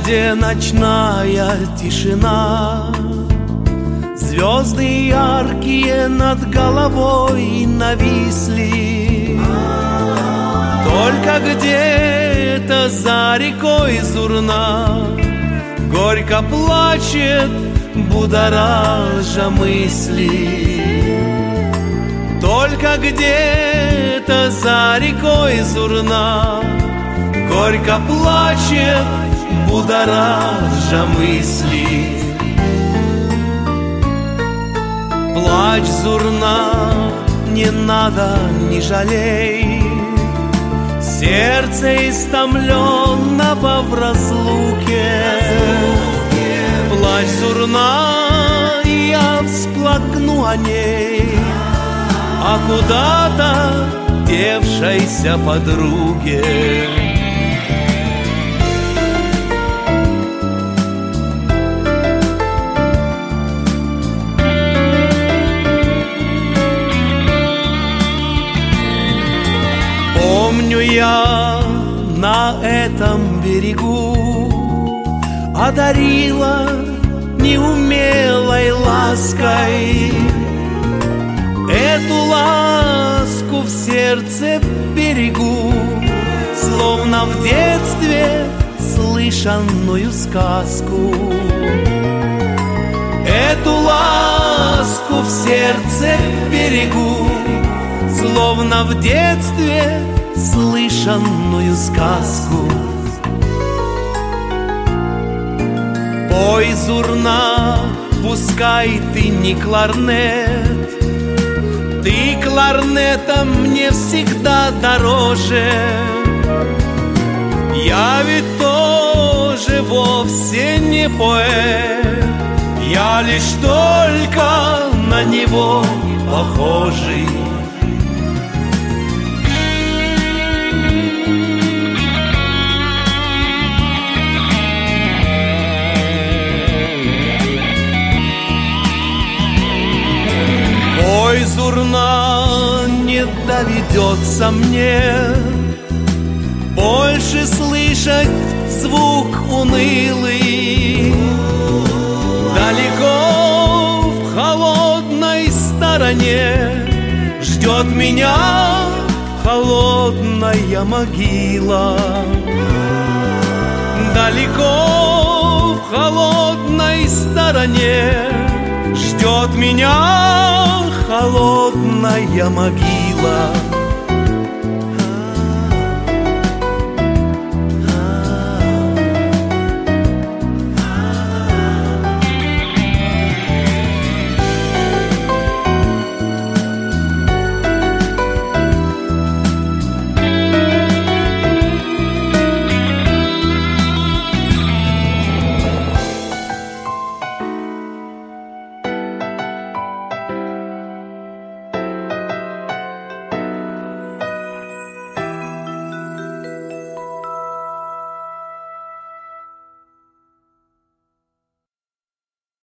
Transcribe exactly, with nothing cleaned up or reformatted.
где ночная тишина, звезды яркие над головой нависли. Только где-то за рекой Зурна горько плачет, будоража мысли. Только где-то за рекой Зурна горько плачет, будоража мысли. Плачь, Зурна, не надо, не жалей сердце истомленного в разлуке. Плачь, Зурна, я всплакну о ней, о куда-то девшейся подруге. Помню я на этом берегу одарила неумелой лаской. Эту ласку в сердце берегу, словно в детстве слышанную сказку. Эту ласку в сердце берегу, словно в детстве слышанную сказку. Пой, Зурна, пускай ты не кларнет, ты кларнетом мне всегда дороже. Я ведь тоже вовсе не поэт, я лишь только на него похожий. Ой, Зурна, не доведется мне больше слышать звук унылый. Далеко в холодной стороне ждет меня холодная могила. Далеко в холодной стороне ждет меня холодная могила.